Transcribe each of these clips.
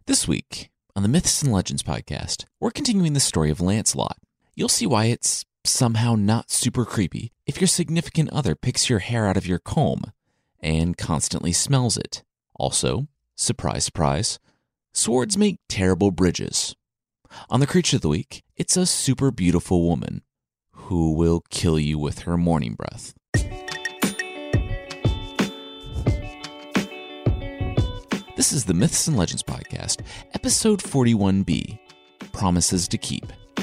This week, on the Myths and Legends podcast, we're continuing the story of Lancelot. You'll see why it's somehow not super creepy if your significant other picks your hair out of your comb and constantly smells it. Also, surprise, surprise, swords make terrible bridges. On the Creature of the Week, it's a super beautiful woman who will kill you with her morning breath. This is the Myths and Legends podcast, episode 41B, Promises to Keep.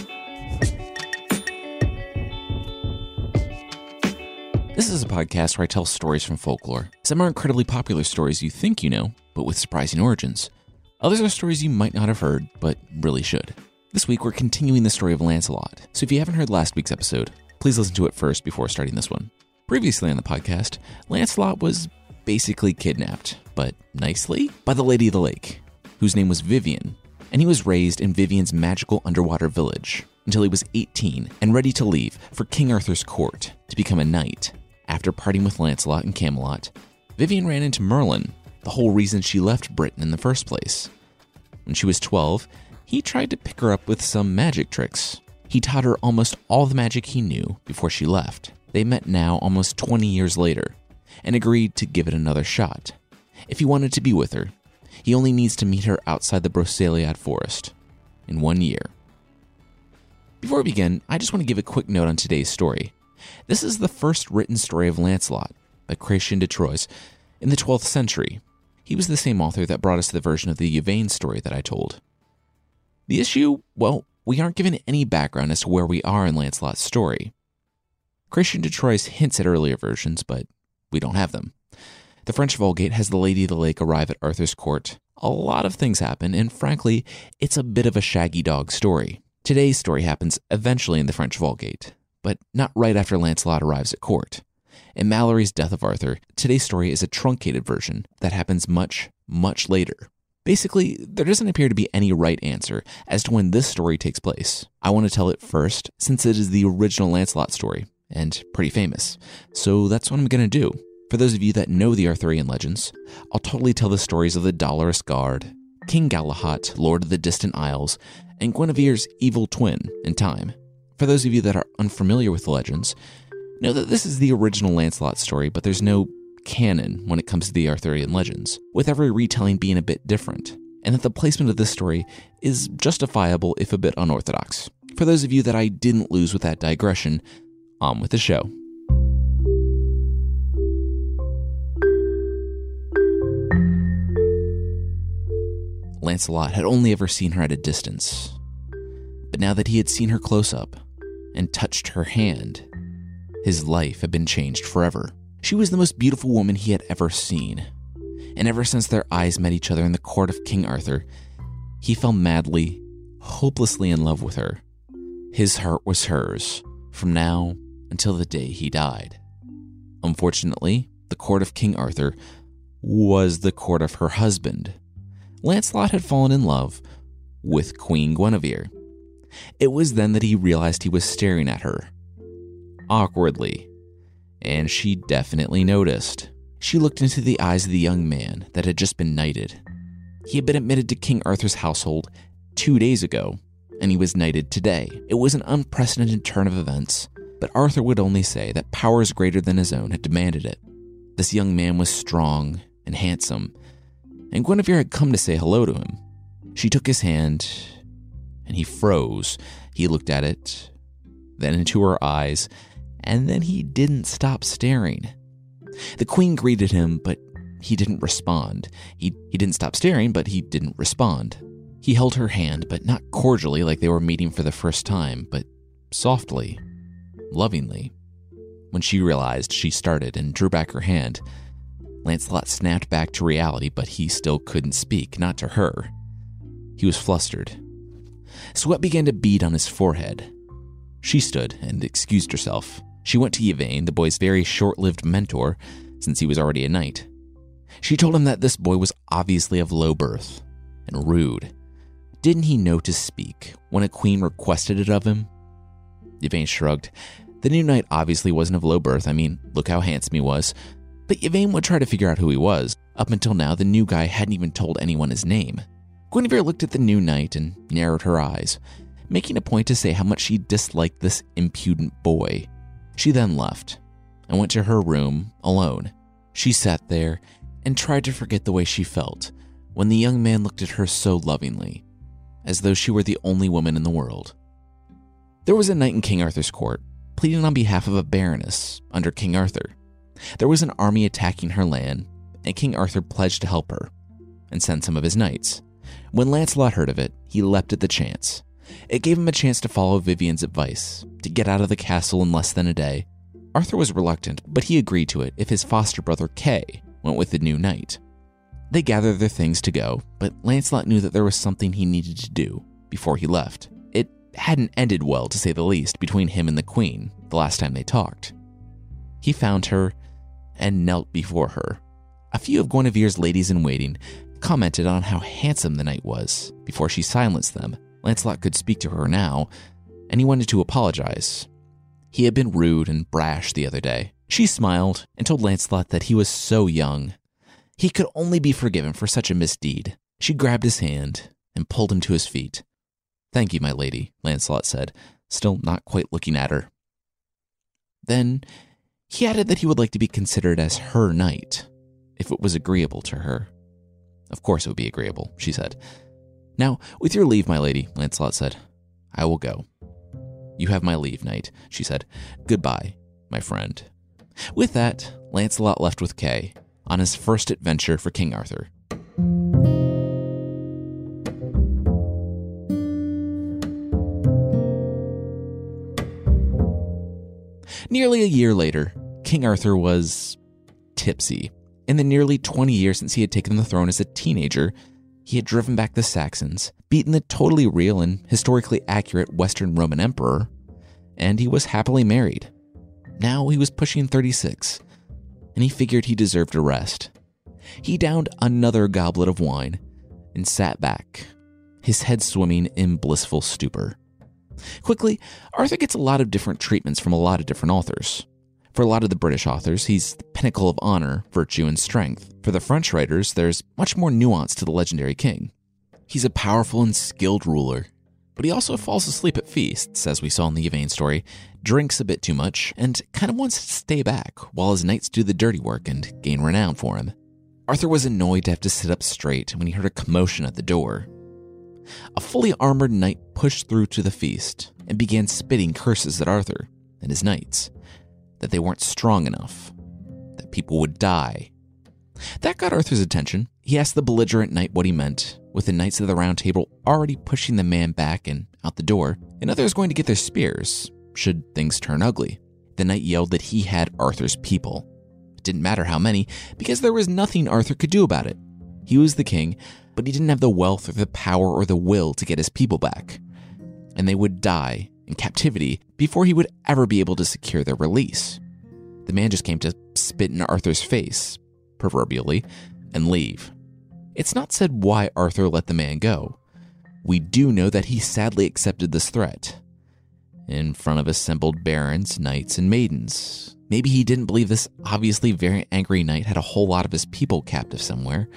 This is a podcast where I tell stories from folklore. Some are incredibly popular stories you think you know, but with surprising origins. Others are stories you might not have heard, but really should. This week, we're continuing the story of Lancelot, so if you haven't heard last week's episode, please listen to it first before starting this one. Previously on the podcast, Lancelot was basically kidnapped, but nicely, by the Lady of the Lake, whose name was Vivian, and he was raised in Vivian's magical underwater village until he was 18 and ready to leave for King Arthur's court to become a knight. After parting with Lancelot in Camelot, Vivian ran into Merlin, the whole reason she left Britain in the first place. When she was 12, he tried to pick her up with some magic tricks. He taught her almost all the magic he knew before she left. They met now almost 20 years later, and agreed to give it another shot. If he wanted to be with her, he only needs to meet her outside the Broceliad forest in 1 year. Before we begin, I just want to give a quick note on today's story. This is the first written story of Lancelot by Chrétien de Troyes in the 12th century. He was the same author that brought us the version of the Yvain story that I told. The issue, well, we aren't given any background as to where we are in Lancelot's story. Chrétien de Troyes hints at earlier versions, but we don't have them. The French Vulgate has the Lady of the Lake arrive at Arthur's court. A lot of things happen, and frankly, it's a bit of a shaggy dog story. Today's story happens eventually in the French Vulgate, but not right after Lancelot arrives at court. In Malory's Death of Arthur, today's story is a truncated version that happens much, much later. Basically, there doesn't appear to be any right answer as to when this story takes place. I want to tell it first, since it is the original Lancelot story, and pretty famous. So that's what I'm going to do. For those of you that know the Arthurian legends, I'll totally tell the stories of the Dolorous Guard, King Galahad, Lord of the Distant Isles, and Guinevere's evil twin in time. For those of you that are unfamiliar with the legends, know that this is the original Lancelot story, but there's no canon when it comes to the Arthurian legends, with every retelling being a bit different, and that the placement of this story is justifiable if a bit unorthodox. For those of you that I didn't lose with that digression, on with the show. Lancelot had only ever seen her at a distance, but now that he had seen her close up and touched her hand, his life had been changed forever. She was the most beautiful woman he had ever seen, and ever since their eyes met each other in the court of King Arthur, he fell madly, hopelessly in love with her. His heart was hers, from now until the day he died. Unfortunately, the court of King Arthur was the court of her husband. Lancelot had fallen in love with Queen Guinevere. It was then that he realized he was staring at her, awkwardly, and she definitely noticed. She looked into the eyes of the young man that had just been knighted. He had been admitted to King Arthur's household 2 days ago, and he was knighted today. It was an unprecedented turn of events, but Arthur would only say that powers greater than his own had demanded it. This young man was strong and handsome, and Guinevere had come to say hello to him. She took his hand, and he froze. He looked at it, then into her eyes, and then he didn't stop staring. The queen greeted him, but he didn't respond. He didn't stop staring, but he didn't respond. He held her hand, but not cordially like they were meeting for the first time, but softly, lovingly. When she realized, she started and drew back her hand. Lancelot snapped back to reality, but he still couldn't speak, not to her. He was flustered. Sweat began to bead on his forehead. She stood and excused herself. She went to Yvain, the boy's very short-lived mentor, since he was already a knight. She told him that this boy was obviously of low birth and rude. Didn't he know to speak when a queen requested it of him? Yvain shrugged. The new knight obviously wasn't of low birth. I mean, look how handsome he was. But Yvain would try to figure out who he was. Up until now, the new guy hadn't even told anyone his name. Guinevere looked at the new knight and narrowed her eyes, making a point to say how much she disliked this impudent boy. She then left and went to her room alone. She sat there and tried to forget the way she felt when the young man looked at her so lovingly, as though she were the only woman in the world. There was a knight in King Arthur's court, pleading on behalf of a baroness under King Arthur. There was an army attacking her land, and King Arthur pledged to help her and send some of his knights. When Lancelot heard of it, he leapt at the chance. It gave him a chance to follow Vivien's advice, to get out of the castle in less than a day. Arthur was reluctant, but he agreed to it if his foster brother Kay went with the new knight. They gathered their things to go, but Lancelot knew that there was something he needed to do before he left. It hadn't ended well, to say the least, between him and the queen the last time they talked. He found her and knelt before her. A few of Guinevere's ladies-in-waiting commented on how handsome the knight was before she silenced them. Lancelot could speak to her now, and he wanted to apologize. He had been rude and brash the other day. She smiled and told Lancelot that he was so young. He could only be forgiven for such a misdeed. She grabbed his hand and pulled him to his feet. "Thank you, my lady," Lancelot said, still not quite looking at her. Then he added that he would like to be considered as her knight, if it was agreeable to her. "Of course it would be agreeable," she said. "Now, with your leave, my lady," Lancelot said, "I will go." "You have my leave, knight," she said. "Goodbye, my friend." With that, Lancelot left with Kay on his first adventure for King Arthur. Nearly a year later, King Arthur was tipsy. In the nearly 20 years since he had taken the throne as a teenager, he had driven back the Saxons, beaten the totally real and historically accurate Western Roman Emperor, and he was happily married. Now he was pushing 36, and he figured he deserved a rest. He downed another goblet of wine and sat back, his head swimming in blissful stupor. Quickly, Arthur gets a lot of different treatments from a lot of different authors. For a lot of the British authors, he's the pinnacle of honor, virtue, and strength. For the French writers, there's much more nuance to the legendary king. He's a powerful and skilled ruler, but he also falls asleep at feasts, as we saw in the Yvain story, drinks a bit too much, and kind of wants to stay back while his knights do the dirty work and gain renown for him. Arthur was annoyed to have to sit up straight when he heard a commotion at the door. A fully armored knight pushed through to the feast and began spitting curses at Arthur and his knights, that they weren't strong enough, that people would die. That got Arthur's attention. He asked the belligerent knight what he meant, with the knights of the Round Table already pushing the man back and out the door, and others going to get their spears, should things turn ugly. The knight yelled that he had Arthur's people. It didn't matter how many, because there was nothing Arthur could do about it. He was the king, but he didn't have the wealth or the power or the will to get his people back, and they would die in captivity before he would ever be able to secure their release. The man just came to spit in Arthur's face, proverbially, and leave. It's not said why Arthur let the man go. We do know that he sadly accepted this threat in front of assembled barons, knights, and maidens. Maybe he didn't believe this obviously very angry knight had a whole lot of his people captive somewhere.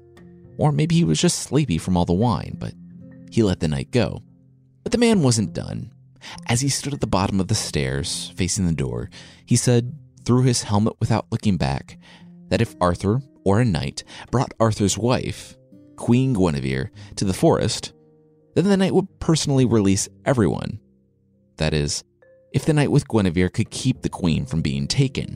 Or maybe he was just sleepy from all the wine, but he let the knight go. But the man wasn't done. As he stood at the bottom of the stairs, facing the door, he said, through his helmet without looking back, that if Arthur, or a knight, brought Arthur's wife, Queen Guinevere, to the forest, then the knight would personally release everyone. That is, if the knight with Guinevere could keep the queen from being taken.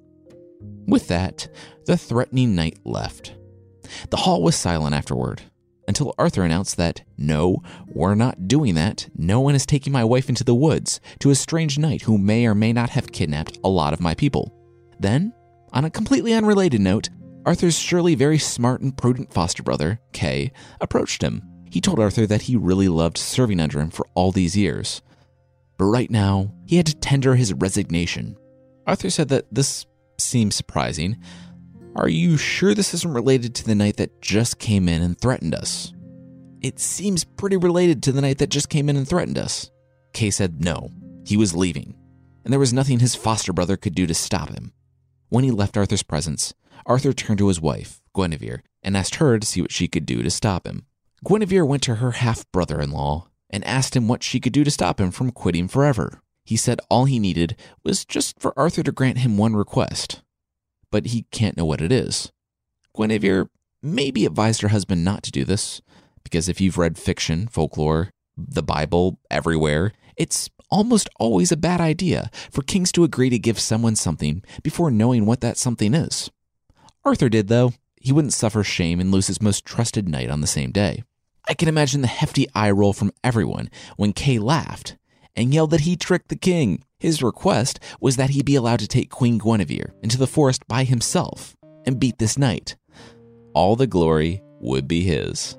With that, the threatening knight left. The hall was silent afterward, until Arthur announced that, "No, we're not doing that. No one is taking my wife into the woods to a strange knight who may or may not have kidnapped a lot of my people." Then, on a completely unrelated note, Arthur's surely very smart and prudent foster brother, Kay, approached him. He told Arthur that he really loved serving under him for all these years, but right now, he had to tender his resignation. Arthur said that this seemed surprising. "Are you sure this isn't related to the knight that just came in and threatened us?" "It seems pretty related to the knight that just came in and threatened us." Kay said no, he was leaving, and there was nothing his foster brother could do to stop him. When he left Arthur's presence, Arthur turned to his wife, Guinevere, and asked her to see what she could do to stop him. Guinevere went to her half-brother-in-law and asked him what she could do to stop him from quitting forever. He said all he needed was just for Arthur to grant him one request. But he can't know what it is. Guinevere maybe advised her husband not to do this, because if you've read fiction, folklore, the Bible, everywhere, it's almost always a bad idea for kings to agree to give someone something before knowing what that something is. Arthur did, though. He wouldn't suffer shame and lose his most trusted knight on the same day. I can imagine the hefty eye roll from everyone when Kay laughed and yelled that he tricked the king. His request was that he be allowed to take Queen Guinevere into the forest by himself and beat this knight. All the glory would be his.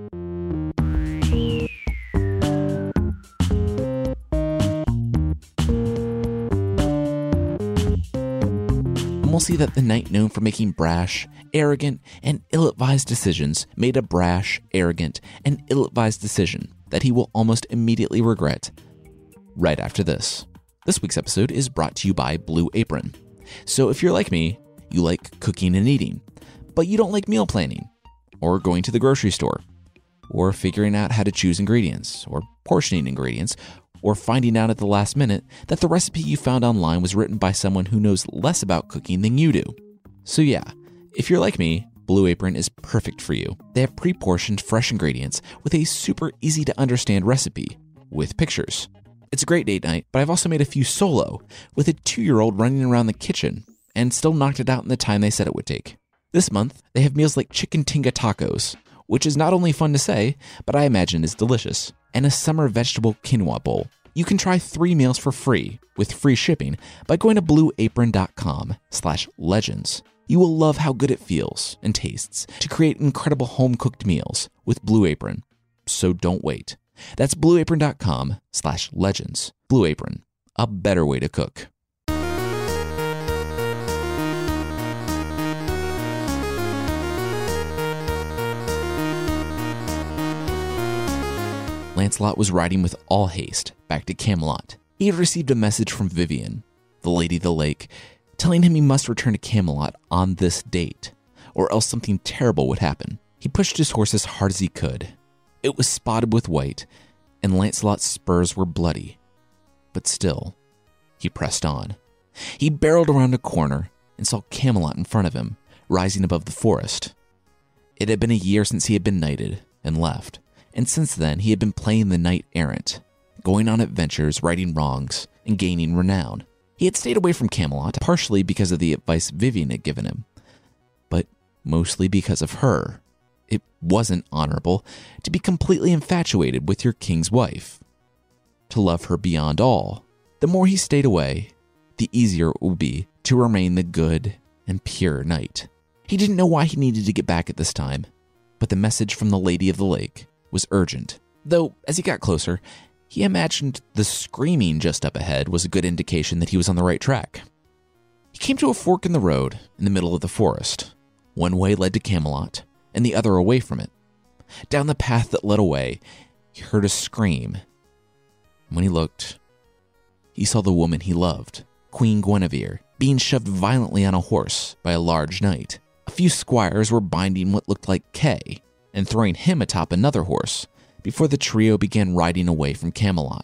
And we'll see that the knight known for making brash, arrogant, and ill-advised decisions made a brash, arrogant, and ill-advised decision that he will almost immediately regret right after this. This week's episode is brought to you by Blue Apron. So if you're like me, you like cooking and eating, but you don't like meal planning, or going to the grocery store, or figuring out how to choose ingredients, or portioning ingredients, or finding out at the last minute that the recipe you found online was written by someone who knows less about cooking than you do. So yeah, if you're like me, Blue Apron is perfect for you. They have pre-portioned fresh ingredients with a super easy to understand recipe with pictures. It's a great date night, but I've also made a few solo with a 2-year-old running around the kitchen and still knocked it out in the time they said it would take. This month, they have meals like chicken tinga tacos, which is not only fun to say, but I imagine is delicious, and a summer vegetable quinoa bowl. You can try 3 meals for free with free shipping by going to blueapron.com/legends. You will love how good it feels and tastes to create incredible home-cooked meals with Blue Apron. So don't wait. That's blueapron.com/legends. Blue Apron, a better way to cook. Lancelot was riding with all haste back to Camelot. He had received a message from Vivian, the Lady of the Lake, telling him he must return to Camelot on this date, or else something terrible would happen. He pushed his horse as hard as he could. It was spotted with white, and Lancelot's spurs were bloody. But still, he pressed on. He barreled around a corner and saw Camelot in front of him, rising above the forest. It had been a year since he had been knighted and left, and since then he had been playing the knight-errant, going on adventures, righting wrongs, and gaining renown. He had stayed away from Camelot, partially because of the advice Vivian had given him, but mostly because of her. It wasn't honorable to be completely infatuated with your king's wife, to love her beyond all. The more he stayed away, the easier it would be to remain the good and pure knight. He didn't know why he needed to get back at this time, but the message from the Lady of the Lake was urgent. Though, as he got closer, he imagined the screaming just up ahead was a good indication that he was on the right track. He came to a fork in the road in the middle of the forest. One way led to Camelot, and the other away from it. Down the path that led away, he heard a scream. When he looked, he saw the woman he loved, Queen Guinevere, being shoved violently on a horse by a large knight. A few squires were binding what looked like Kay and throwing him atop another horse before the trio began riding away from Camelot.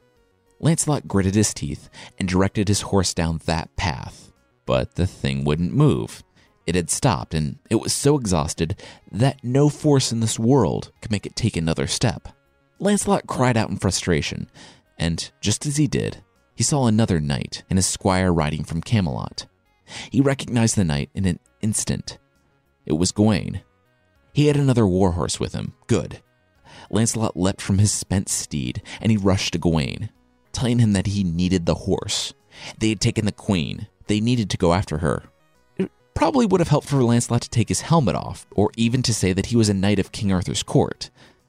Lancelot gritted his teeth and directed his horse down that path, but the thing wouldn't move. It had stopped, and it was so exhausted that no force in this world could make it take another step. Lancelot cried out in frustration, and just as he did, he saw another knight and his squire riding from Camelot. He recognized the knight in an instant. It was Gawain. He had another warhorse with him. Good. Lancelot leapt from his spent steed, and he rushed to Gawain, telling him that he needed the horse. They had taken the queen. They needed to go after her. It probably would have helped for Lancelot to take his helmet off, or even to say that he was a knight of King Arthur's court.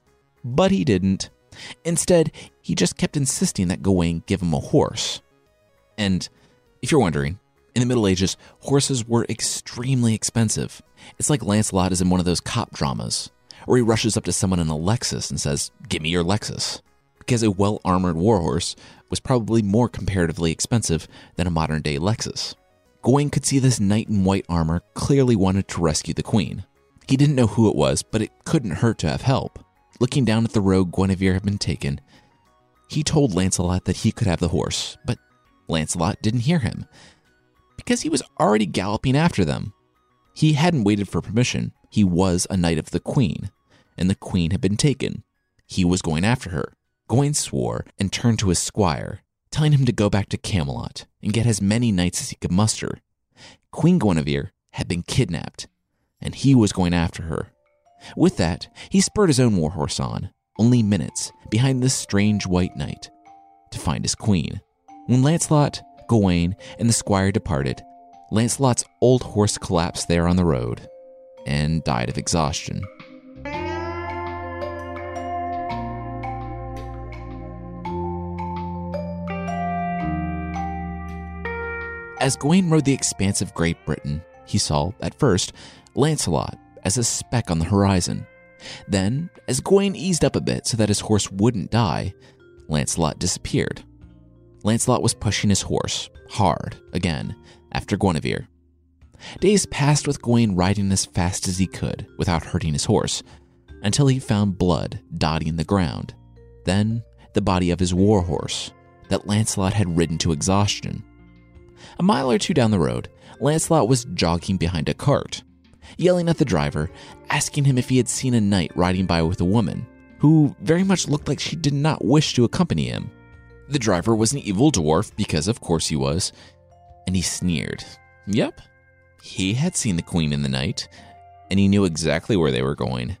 But he didn't. Instead, he just kept insisting that Gawain give him a horse. And if you're wondering, in the Middle Ages, horses were extremely expensive. It's like Lancelot is in one of those cop dramas, or he rushes up to someone in a Lexus and says, "Give me your Lexus," because a well-armored warhorse was probably more comparatively expensive than a modern-day Lexus. Gawain could see this knight in white armor clearly wanted to rescue the queen. He didn't know who it was, but it couldn't hurt to have help. looking down at the road Guinevere had been taken. He told Lancelot that he could have the horse, but Lancelot didn't hear him, because he was already galloping after them. He hadn't waited for permission. He was a knight of the Queen, and the Queen had been taken. He was going after her. Gawain swore and turned to his squire, telling him to go back to Camelot and get as many knights as he could muster. Queen Guinevere had been kidnapped, and he was going after her. With that, he spurred his own warhorse on, only minutes behind this strange white knight, to find his queen. When Lancelot, Gawain, and the squire departed, Lancelot's old horse collapsed there on the road and died of exhaustion. As Gawain rode the expanse of Great Britain, he saw, at first, Lancelot as a speck on the horizon. Then, as Gawain eased up a bit so that his horse wouldn't die, Lancelot disappeared. Lancelot was pushing his horse, hard, again, after Guinevere. Days passed with Gawain riding as fast as he could without hurting his horse, until he found blood dotting the ground. Then, the body of his warhorse, that Lancelot had ridden to exhaustion. A mile or two down the road, Lancelot was jogging behind a cart, yelling at the driver, asking him if he had seen a knight riding by with a woman, who very much looked like she did not wish to accompany him. The driver was an evil dwarf, because of course he was, and he sneered. Yep, he had seen the Queen and the knight, and he knew exactly where they were going.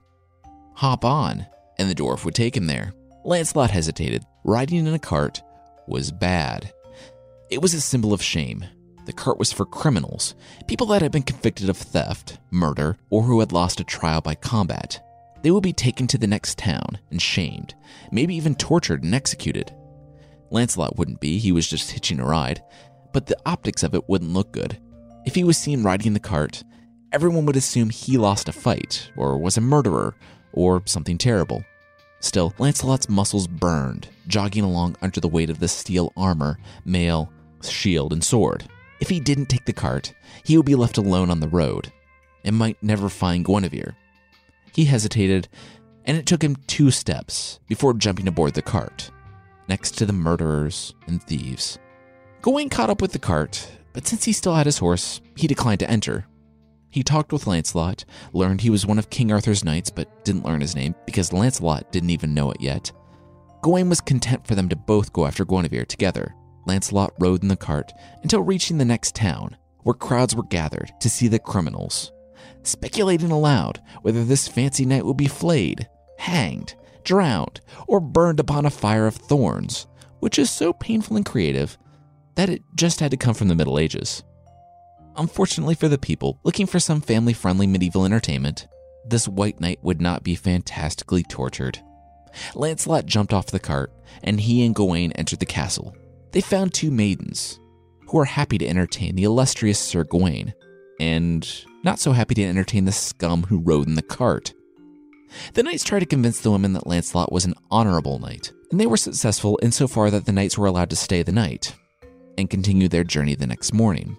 Hop on, and the dwarf would take him there. Lancelot hesitated. Riding in a cart was bad. It was a symbol of shame. The cart was for criminals, people that had been convicted of theft, murder, or who had lost a trial by combat. They would be taken to the next town and shamed, maybe even tortured and executed. Lancelot wouldn't be, he was just hitching a ride, but the optics of it wouldn't look good. If he was seen riding the cart, everyone would assume he lost a fight, or was a murderer, or something terrible. Still, Lancelot's muscles burned, jogging along under the weight of the steel armor, mail, shield, and sword. If he didn't take the cart, he would be left alone on the road, and might never find Guinevere. He hesitated, and it took him 2 steps before jumping aboard the cart, next to the murderers and thieves. Gawain caught up with the cart, but since he still had his horse, he declined to enter. He talked with Lancelot, learned he was one of King Arthur's knights, but didn't learn his name because Lancelot didn't even know it yet. Gawain was content for them to both go after Guinevere together. Lancelot rode in the cart until reaching the next town, where crowds were gathered to see the criminals, speculating aloud whether this fancy knight would be flayed, hanged, drowned, or burned upon a fire of thorns, which is so painful and creative that it just had to come from the Middle Ages. Unfortunately for the people looking for some family-friendly medieval entertainment, this white knight would not be fantastically tortured. Lancelot jumped off the cart, and he and Gawain entered the castle. They found 2 maidens, who were happy to entertain the illustrious Sir Gawain, and not so happy to entertain the scum who rode in the cart. The knights tried to convince the women that Lancelot was an honorable knight, and they were successful insofar that the knights were allowed to stay the night, and continue their journey the next morning.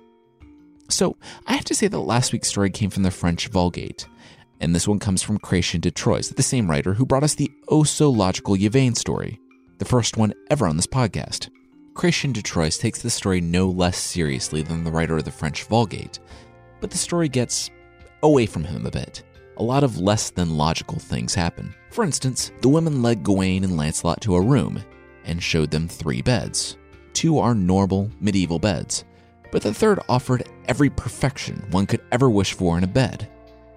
So, I have to say that last week's story came from the French Vulgate, and this one comes from Chrétien de Troyes, the same writer who brought us the oh-so-logical Yvain story, the first one ever on this podcast. Chrétien de Troyes takes the story no less seriously than the writer of the French Vulgate, but the story gets away from him a bit. A lot of less than logical things happen. For instance, the women led Gawain and Lancelot to a room and showed them 3 beds. 2 are normal medieval beds, but the third offered every perfection one could ever wish for in a bed.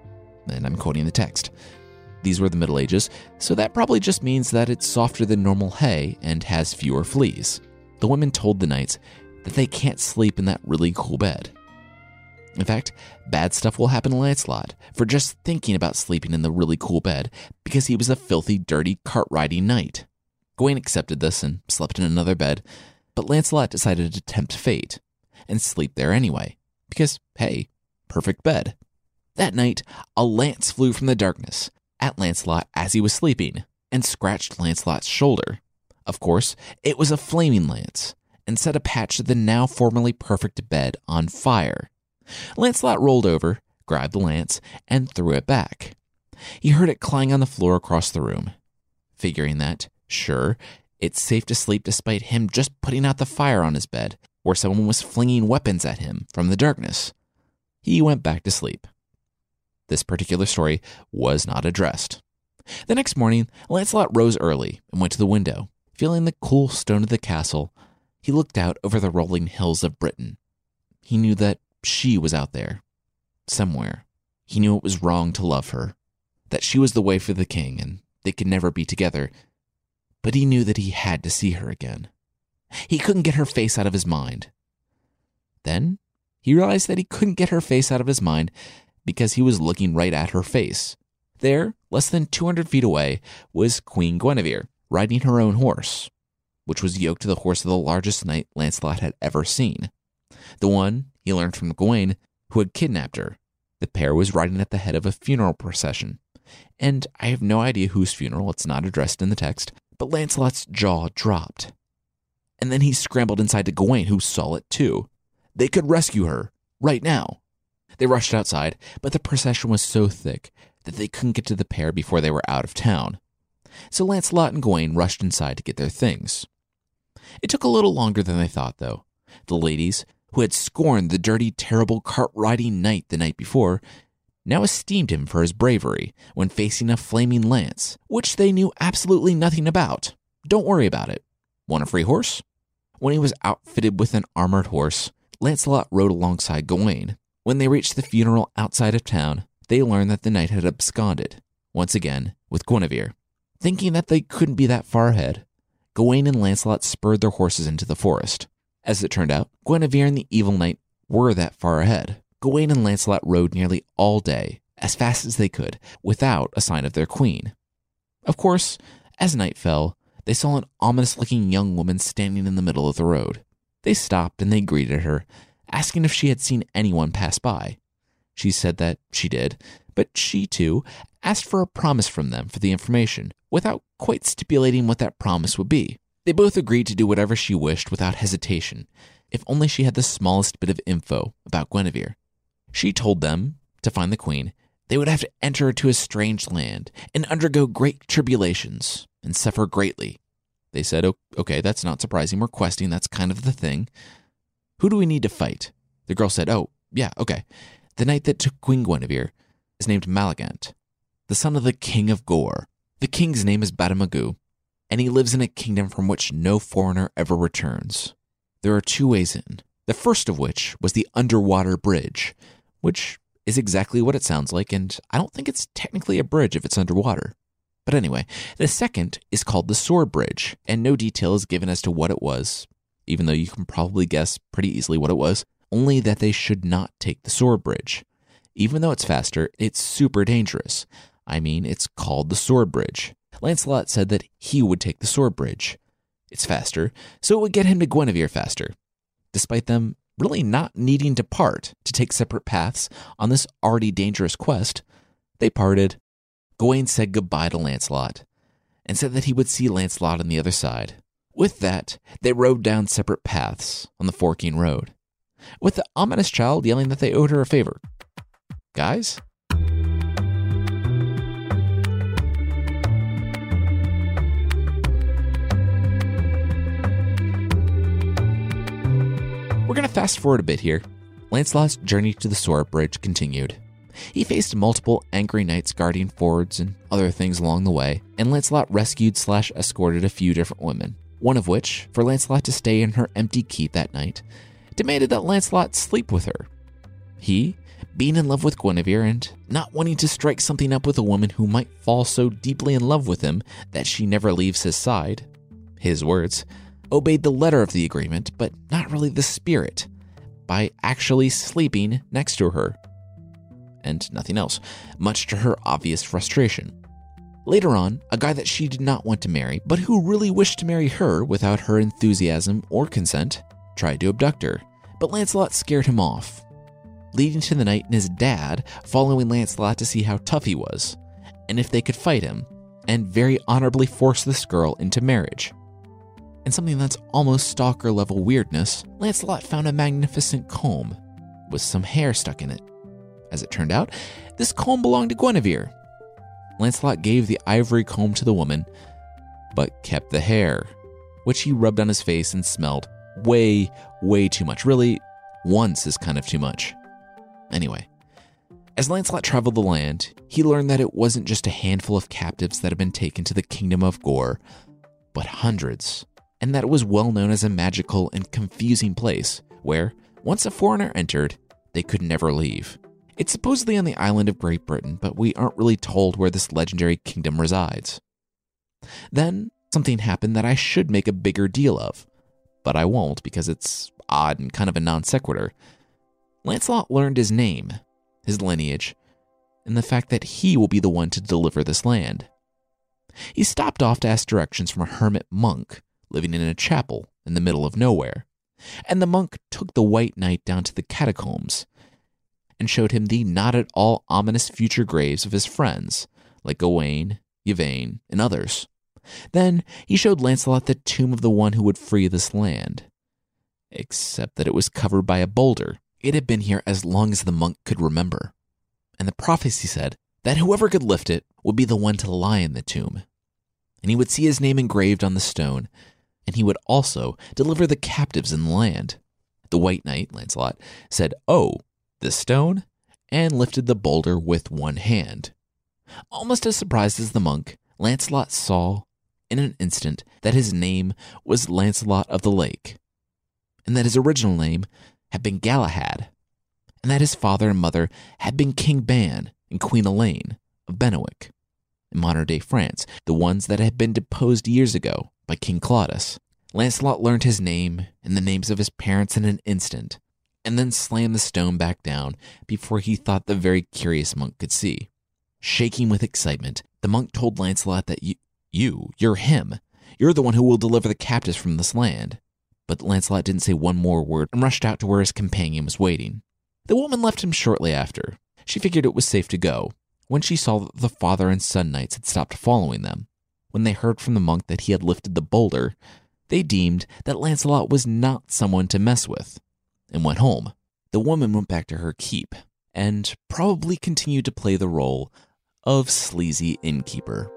And I'm quoting the text. These were the Middle Ages, so that probably just means that it's softer than normal hay and has fewer fleas. The women told the knights that they can't sleep in that really cool bed. In fact, bad stuff will happen to Lancelot for just thinking about sleeping in the really cool bed because he was a filthy, dirty, cart-riding knight. Gawain accepted this and slept in another bed, but Lancelot decided to tempt fate and sleep there anyway, because, hey, perfect bed. That night, a lance flew from the darkness at Lancelot as he was sleeping and scratched Lancelot's shoulder. Of course, it was a flaming lance and set a patch of the now formerly perfect bed on fire. Lancelot rolled over, grabbed the lance, and threw it back. He heard it clang on the floor across the room, figuring that, sure, it's safe to sleep despite him just putting out the fire on his bed, or someone was flinging weapons at him from the darkness. He went back to sleep. This particular story was not addressed. The next morning, Lancelot rose early and went to the window. Feeling the cool stone of the castle, he looked out over the rolling hills of Britain. He knew that she was out there, somewhere. He knew it was wrong to love her, that she was the wife of the king and they could never be together. But he knew that he had to see her again. He couldn't get her face out of his mind. Then he realized that he couldn't get her face out of his mind because he was looking right at her face. There, less than 200 feet away, was Queen Guinevere, riding her own horse, which was yoked to the horse of the largest knight Lancelot had ever seen. The one, he learned from Gawain, who had kidnapped her. The pair was riding at the head of a funeral procession. And I have no idea whose funeral, it's not addressed in the text, but Lancelot's jaw dropped. And then he scrambled inside to Gawain, who saw it too. They could rescue her, right now. They rushed outside, but the procession was so thick that they couldn't get to the pair before they were out of town. So Lancelot and Gawain rushed inside to get their things. It took a little longer than they thought, though. The ladies, who had scorned the dirty, terrible cart-riding knight the night before, now esteemed him for his bravery when facing a flaming lance, which they knew absolutely nothing about. Don't worry about it. Want a free horse? When he was outfitted with an armored horse, Lancelot rode alongside Gawain. When they reached the funeral outside of town, they learned that the knight had absconded, once again, with Guinevere. Thinking that they couldn't be that far ahead, Gawain and Lancelot spurred their horses into the forest. As it turned out, Guinevere and the evil knight were that far ahead. Gawain and Lancelot rode nearly all day, as fast as they could, without a sign of their queen. Of course, as night fell, they saw an ominous-looking young woman standing in the middle of the road. They stopped and they greeted her, asking if she had seen anyone pass by. She said that she did, but she, too, asked for a promise from them for the information, without quite stipulating what that promise would be. They both agreed to do whatever she wished without hesitation, if only she had the smallest bit of info about Guinevere. She told them, to find the queen, they would have to enter into a strange land and undergo great tribulations and suffer greatly. They said, okay, that's not surprising. We're questing. That's kind of the thing. Who do we need to fight? The girl said, oh, yeah, okay. The knight that took Queen Guinevere is named Maleagant, the son of the king of Gore. The king's name is Bademagu, and he lives in a kingdom from which no foreigner ever returns. There are 2 ways in, the first of which was the underwater bridge, which is exactly what it sounds like, and I don't think it's technically a bridge if it's underwater. But anyway, the second is called the Sword Bridge, and no detail is given as to what it was, even though you can probably guess pretty easily what it was, only that they should not take the Sword Bridge. Even though it's faster, it's super dangerous. I mean, it's called the Sword Bridge. Lancelot said that he would take the Sword Bridge. It's faster, so it would get him to Guinevere faster. Despite them really not needing to part to take separate paths on this already dangerous quest, they parted. Gawain said goodbye to Lancelot and said that he would see Lancelot on the other side. With that, they rode down separate paths on the forking road, with the ominous child yelling that they owed her a favor. Guys? We're going to fast forward a bit here. Lancelot's journey to the Sword Bridge continued. He faced multiple angry knights guarding fords and other things along the way, and Lancelot rescued/escorted a few different women, one of which, for Lancelot to stay in her empty keep that night, demanded that Lancelot sleep with her. He, being in love with Guinevere and not wanting to strike something up with a woman who might fall so deeply in love with him that she never leaves his side, his words, obeyed the letter of the agreement, but not really the spirit, by actually sleeping next to her. And nothing else, much to her obvious frustration. Later on, a guy that she did not want to marry, but who really wished to marry her without her enthusiasm or consent, tried to abduct her, but Lancelot scared him off, leading to the knight and his dad following Lancelot to see how tough he was, and if they could fight him, and very honorably force this girl into marriage. And something that's almost stalker-level weirdness, Lancelot found a magnificent comb with some hair stuck in it. As it turned out, this comb belonged to Guinevere. Lancelot gave the ivory comb to the woman, but kept the hair, which he rubbed on his face and smelled way, way too much. Really, once is kind of too much. Anyway, as Lancelot traveled the land, he learned that it wasn't just a handful of captives that had been taken to the kingdom of Gore, but hundreds, and that it was well known as a magical and confusing place where, once a foreigner entered, they could never leave. It's supposedly on the island of Great Britain, but we aren't really told where this legendary kingdom resides. Then, something happened that I should make a bigger deal of, but I won't because it's odd and kind of a non sequitur. Lancelot learned his name, his lineage, and the fact that he will be the one to deliver this land. He stopped off to ask directions from a hermit monk living in a chapel in the middle of nowhere, and the monk took the White Knight down to the catacombs and showed him the not at all ominous future graves of his friends, like Gawain, Yvain, and others. Then he showed Lancelot the tomb of the one who would free this land, except that it was covered by a boulder. It had been here as long as the monk could remember, and the prophecy said that whoever could lift it would be the one to lie in the tomb, and he would see his name engraved on the stone, and he would also deliver the captives in the land. The White Knight, Lancelot, said, "Oh, the stone," and lifted the boulder with one hand. Almost as surprised as the monk, Lancelot saw in an instant that his name was Lancelot of the Lake, and that his original name had been Galahad, and that his father and mother had been King Ban and Queen Elaine of Benwick in modern-day France, the ones that had been deposed years ago by King Claudius. Lancelot learned his name and the names of his parents in an instant, and then slammed the stone back down before he thought the very curious monk could see. Shaking with excitement, the monk told Lancelot that you're him. You're the one who will deliver the captives from this land. But Lancelot didn't say one more word and rushed out to where his companion was waiting. The woman left him shortly after. She figured it was safe to go when she saw that the father and son knights had stopped following them. When they heard from the monk that he had lifted the boulder, they deemed that Lancelot was not someone to mess with, and went home. The woman went back to her keep, and probably continued to play the role of sleazy innkeeper.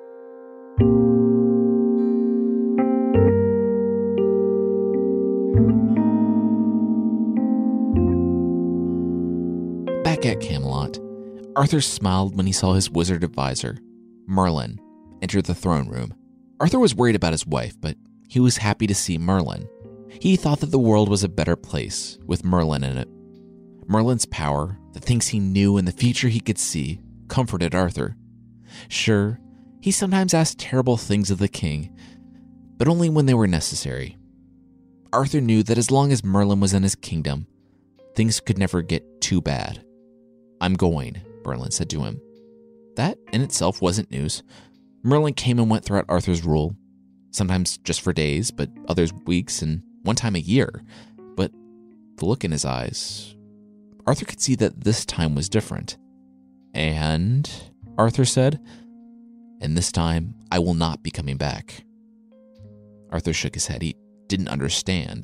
Back at Camelot, Arthur smiled when he saw his wizard advisor, Merlin, enter the throne room. Arthur was worried about his wife, but he was happy to see Merlin. He thought that the world was a better place with Merlin in it. Merlin's power, the things he knew and the future he could see, comforted Arthur. Sure, he sometimes asked terrible things of the king, but only when they were necessary. Arthur knew that as long as Merlin was in his kingdom, things could never get too bad. "I'm going," Merlin said to him. That in itself wasn't news. Merlin came and went throughout Arthur's rule, sometimes just for days, but others weeks, and one time a year. But the look in his eyes, Arthur could see that this time was different. "And," Arthur said, "and this time I will not be coming back." Arthur shook his head. He didn't understand.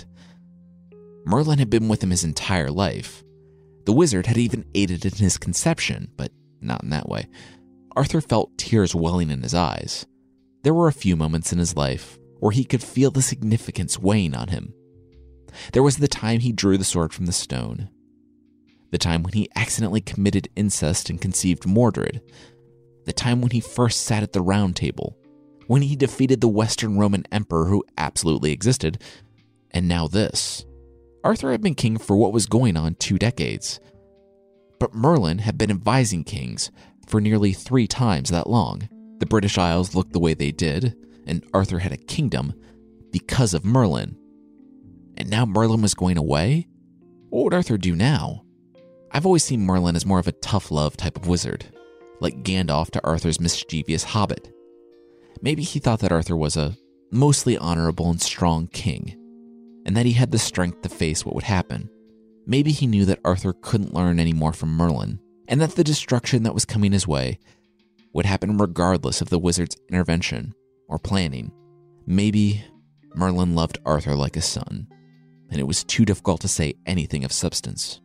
Merlin had been with him his entire life. The wizard had even aided in his conception, but not in that way. Arthur felt tears welling in his eyes. There were a few moments in his life where he could feel the significance weighing on him. There was the time he drew the sword from the stone, the time when he accidentally committed incest and conceived Mordred, the time when he first sat at the Round Table, when he defeated the Western Roman Emperor who absolutely existed, and now this. Arthur had been king for what was going on 2 decades, but Merlin had been advising kings for nearly 3 times that long. The British Isles looked the way they did, and Arthur had a kingdom because of Merlin. And now Merlin was going away? What would Arthur do now? I've always seen Merlin as more of a tough love type of wizard, like Gandalf to Arthur's mischievous hobbit. Maybe he thought that Arthur was a mostly honorable and strong king, and that he had the strength to face what would happen. Maybe he knew that Arthur couldn't learn any more from Merlin, and that the destruction that was coming his way would happen regardless of the wizard's intervention or planning. Maybe Merlin loved Arthur like a son, and it was too difficult to say anything of substance.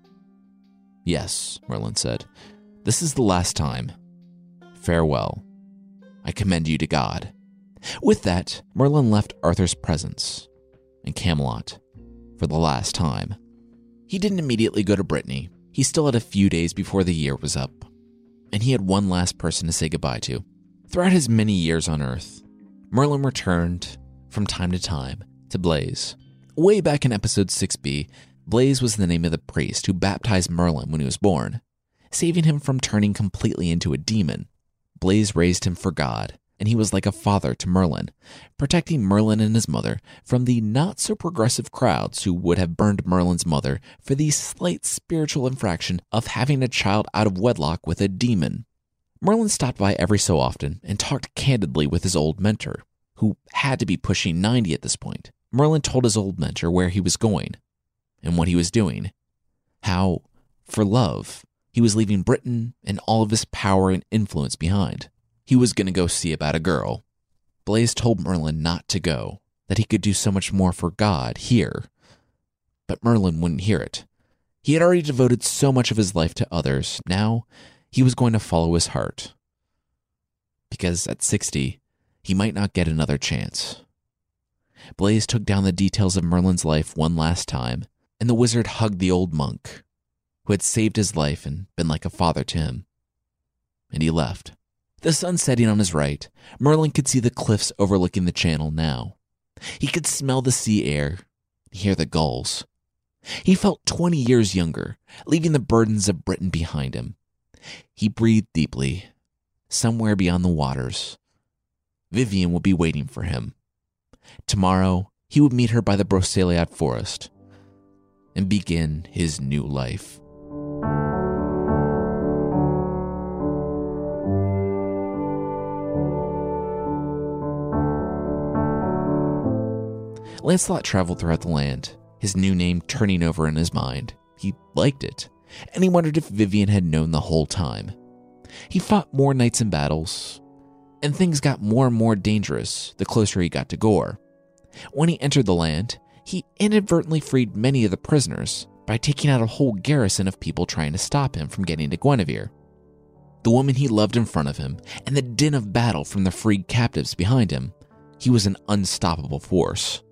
"Yes," Merlin said, "this is the last time. Farewell. I commend you to God." With that, Merlin left Arthur's presence in Camelot for the last time. He didn't immediately go to Brittany. He still had a few days before the year was up, and he had one last person to say goodbye to. Throughout his many years on Earth, Merlin returned from time to time to Blaise. Way back in episode 6b, Blaise was the name of the priest who baptized Merlin when he was born, saving him from turning completely into a demon. Blaise raised him for God, and he was like a father to Merlin, protecting Merlin and his mother from the not-so-progressive crowds who would have burned Merlin's mother for the slight spiritual infraction of having a child out of wedlock with a demon. Merlin stopped by every so often and talked candidly with his old mentor, who had to be pushing 90 at this point. Merlin told his old mentor where he was going and what he was doing, how, for love, he was leaving Britain and all of his power and influence behind. He was going to go see about a girl. Blaise told Merlin not to go, that he could do so much more for God here. But Merlin wouldn't hear it. He had already devoted so much of his life to others. Now, he was going to follow his heart. Because at 60, he might not get another chance. Blaise took down the details of Merlin's life one last time, and the wizard hugged the old monk, who had saved his life and been like a father to him. And he left. The sun setting on his right, Merlin could see the cliffs overlooking the channel now. He could smell the sea air, hear the gulls. He felt 20 years younger, leaving the burdens of Britain behind him. He breathed deeply. Somewhere beyond the waters, Vivian would be waiting for him. Tomorrow, he would meet her by the Broceliad forest and begin his new life. Lancelot traveled throughout the land, his new name turning over in his mind. He liked it, and he wondered if Vivian had known the whole time. He fought more knights in battles, and things got more and more dangerous the closer he got to Gore. When he entered the land, he inadvertently freed many of the prisoners by taking out a whole garrison of people trying to stop him from getting to Guinevere. The woman he loved in front of him, and the din of battle from the freed captives behind him, he was an unstoppable force.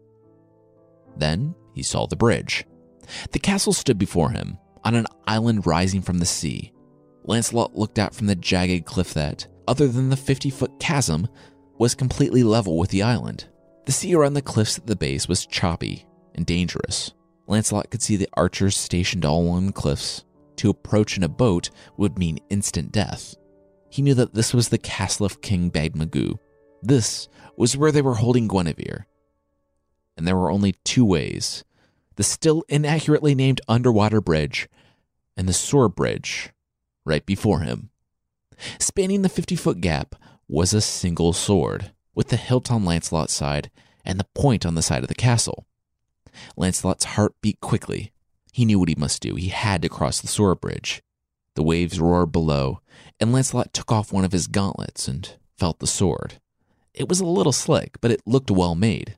Then he saw the bridge. The castle stood before him, on an island rising from the sea. Lancelot looked out from the jagged cliff that, other than the 50-foot chasm, was completely level with the island. The sea around the cliffs at the base was choppy and dangerous. Lancelot could see the archers stationed all along the cliffs. To approach in a boat would mean instant death. He knew that this was the castle of King Bagmagu. This was where they were holding Guinevere. And there were only two ways: the still inaccurately named underwater bridge and the sword bridge right before him. Spanning the 50-foot gap was a single sword, with the hilt on Lancelot's side and the point on the side of the castle. Lancelot's heart beat quickly. He knew what he must do. He had to cross the sword bridge. The waves roared below, and Lancelot took off one of his gauntlets and felt the sword. It was a little slick, but it looked well made.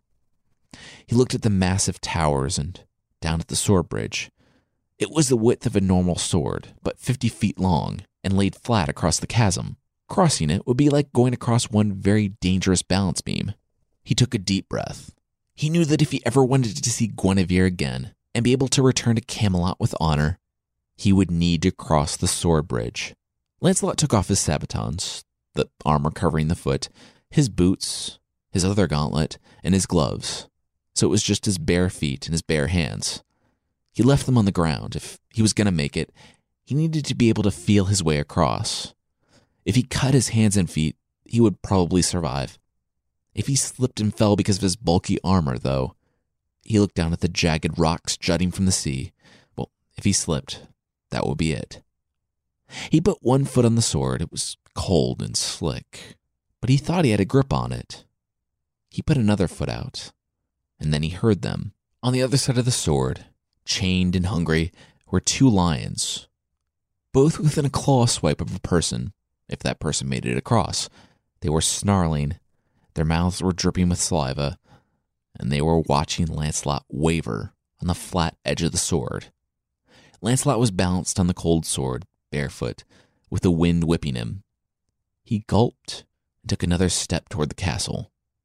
He looked at the massive towers and down at the sword bridge. It was the width of a normal sword, but 50 feet long, and laid flat across the chasm. Crossing it would be like going across one very dangerous balance beam. He took a deep breath. He knew that if he ever wanted to see Guinevere again and be able to return to Camelot with honor, he would need to cross the sword bridge. Lancelot took off his sabatons, the armor covering the foot, his boots, his other gauntlet, and his gloves. So it was just his bare feet and his bare hands. He left them on the ground. If he was going to make it, he needed to be able to feel his way across. If he cut his hands and feet, he would probably survive. If he slipped and fell because of his bulky armor, though, he looked down at the jagged rocks jutting from the sea. Well, if he slipped, that would be it. He put one foot on the sword. It was cold and slick, but he thought he had a grip on it. He put another foot out, and then he heard them. On the other side of the sword, chained and hungry, were two lions, both within a claw swipe of a person, if that person made it across. They were snarling, their mouths were dripping with saliva, and they were watching Lancelot waver on the flat edge of the sword. Lancelot was balanced on the cold sword, barefoot, with the wind whipping him. He gulped and took another step toward the castle.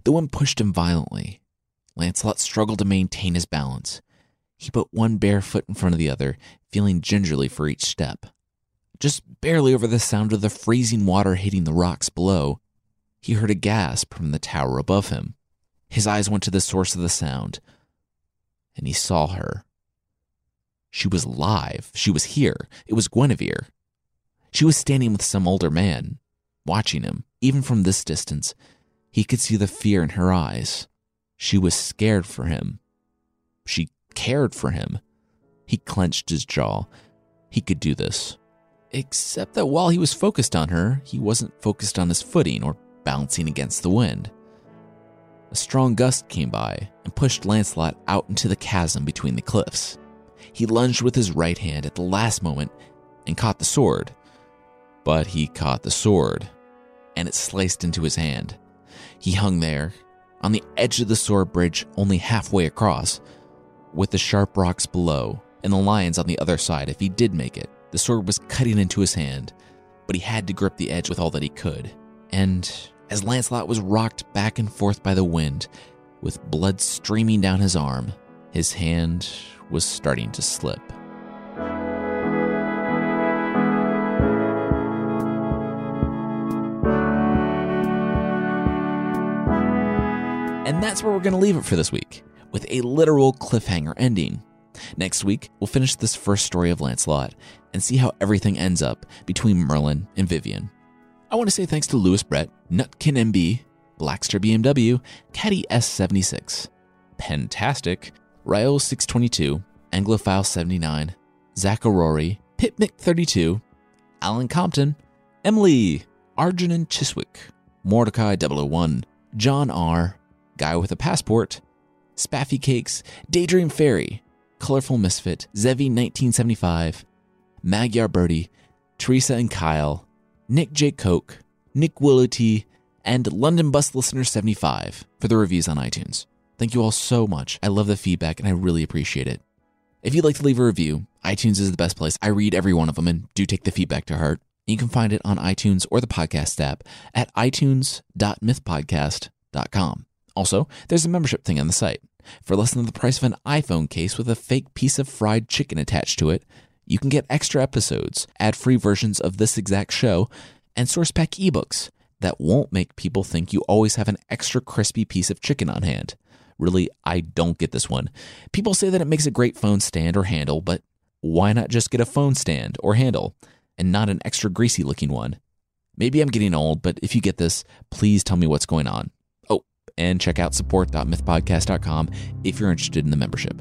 The wind pushed him violently. Lancelot struggled to maintain his balance. He put one bare foot in front of the other, feeling gingerly for each step. Just barely over the sound of the freezing water hitting the rocks below, he heard a gasp from the tower above him. His eyes went to the source of the sound, and he saw her. She was live. She was here. It was Guinevere. She was standing with some older man, watching him. Even from this distance, he could see the fear in her eyes. She was scared for him. She cared for him. He clenched his jaw. He could do this. Except that while he was focused on her, he wasn't focused on his footing or bouncing against the wind. A strong gust came by and pushed Lancelot out into the chasm between the cliffs. He lunged with his right hand at the last moment and caught the sword. But he caught the sword, and it sliced into his hand. He hung there, on the edge of the sword bridge only halfway across, with the sharp rocks below and the lions on the other side if he did make it. The sword was cutting into his hand, but he had to grip the edge with all that he could. And as Lancelot was rocked back and forth by the wind, with blood streaming down his arm, his hand was starting to slip. And that's where we're going to leave it for this week, with a literal cliffhanger ending. Next week, we'll finish this first story of Lancelot and see how everything ends up between Merlin and Vivian. I want to say thanks to Louis Brett, Nutkin MB, Blackster BMW, Caddy S76, Pentastic, Ryo622, Anglophile79, Zach Aurori, Pitmick32, Alan Compton, Emily, Arjun Chiswick, Mordecai 001, John R., Guy with a Passport, Spaffy Cakes, Daydream Fairy, Colorful Misfit, Zevi 1975, Magyar Birdie, Teresa and Kyle, Nick J. Koch, Nick Willity, and London Bus Listener 75 for the reviews on iTunes. Thank you all so much. I love the feedback and I really appreciate it. If you'd like to leave a review, iTunes is the best place. I read every one of them and do take the feedback to heart. You can find it on iTunes or the podcast app at itunes.mythpodcast.com. Also, there's a membership thing on the site. For less than the price of an iPhone case with a fake piece of fried chicken attached to it, you can get extra episodes, ad-free versions of this exact show, and source pack ebooks that won't make people think you always have an extra crispy piece of chicken on hand. Really, I don't get this one. People say that it makes a great phone stand or handle, but why not just get a phone stand or handle and not an extra greasy looking one? Maybe I'm getting old, but if you get this, please tell me what's going on. Oh, and check out support.mythpodcast.com if you're interested in the membership.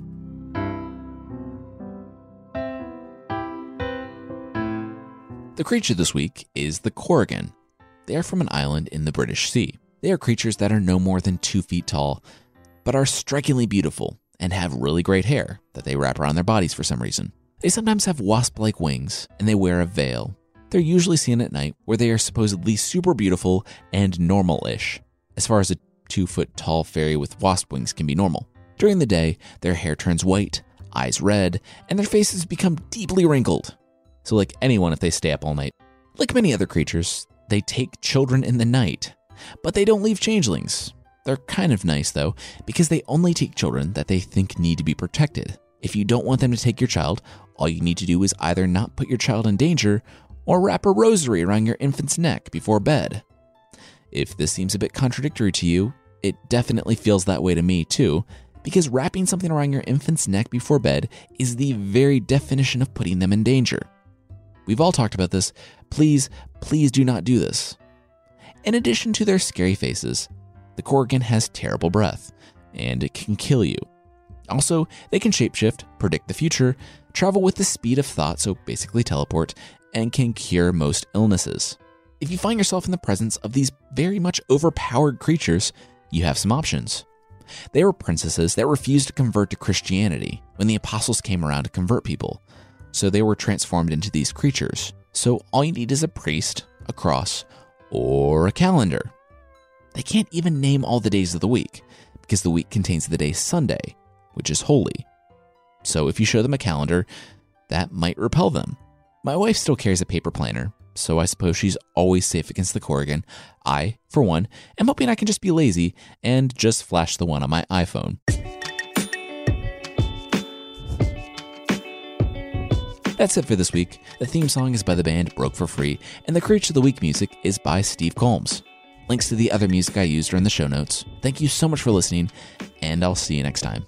The creature this week is the Corrigan. They are from an island in the British Sea. They are creatures that are no more than 2 feet tall, but are strikingly beautiful and have really great hair that they wrap around their bodies for some reason. They sometimes have wasp-like wings, and they wear a veil. They're usually seen at night, where they are supposedly super beautiful and normal-ish, as far as a 2-foot-tall fairy with wasp wings can be normal. During the day, their hair turns white, eyes red, and their faces become deeply wrinkled. So like anyone if they stay up all night. Like many other creatures, they take children in the night, but they don't leave changelings. They're kind of nice though, because they only take children that they think need to be protected. If you don't want them to take your child, all you need to do is either not put your child in danger or wrap a rosary around your infant's neck before bed. If this seems a bit contradictory to you, it definitely feels that way to me too, because wrapping something around your infant's neck before bed is the very definition of putting them in danger. We've all talked about this. Please do not do this. In addition to their scary faces, the Corrigan has terrible breath, and it can kill you. Also, they can shapeshift, predict the future, travel with the speed of thought, so basically teleport, and can cure most illnesses. If you find yourself in the presence of these very much overpowered creatures, you have some options. They were princesses that refused to convert to Christianity when the apostles came around to convert people. So they were transformed into these creatures. So all you need is a priest, a cross, or a calendar. They can't even name all the days of the week, because the week contains the day Sunday, which is holy. So if you show them a calendar, that might repel them. My wife still carries a paper planner, so I suppose she's always safe against the Corrigan. I, for one, am hoping I can just be lazy and just flash the one on my iPhone. That's it for this week. The theme song is by the band Broke for Free, and the Creature of the Week music is by Steve Combs. Links to the other music I used are in the show notes. Thank you so much for listening, and I'll see you next time.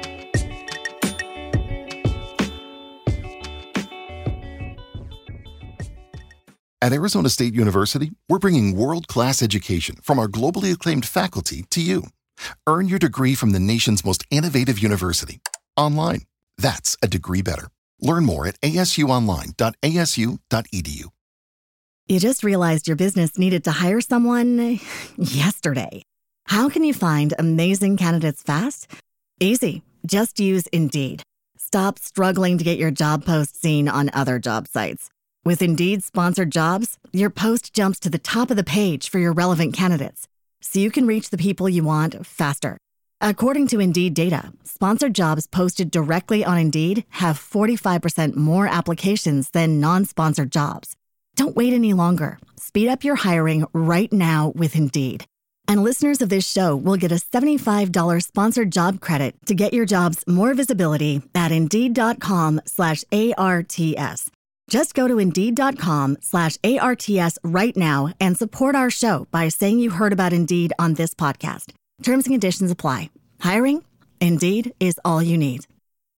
At Arizona State University, we're bringing world-class education from our globally acclaimed faculty to you. Earn your degree from the nation's most innovative university. Online. That's a degree better. Learn more at asuonline.asu.edu. You just realized your business needed to hire someone yesterday. How can you find amazing candidates fast? Easy. Just use Indeed. Stop struggling to get your job post seen on other job sites. With Indeed sponsored jobs, your post jumps to the top of the page for your relevant candidates, so you can reach the people you want faster. According to Indeed data, sponsored jobs posted directly on Indeed have 45% more applications than non-sponsored jobs. Don't wait any longer. Speed up your hiring right now with Indeed. And listeners of this show will get a $75 sponsored job credit to get your jobs more visibility at Indeed.com/ARTS. Just go to Indeed.com/ARTS right now and support our show by saying you heard about Indeed on this podcast. Terms and conditions apply. Hiring? Indeed is all you need.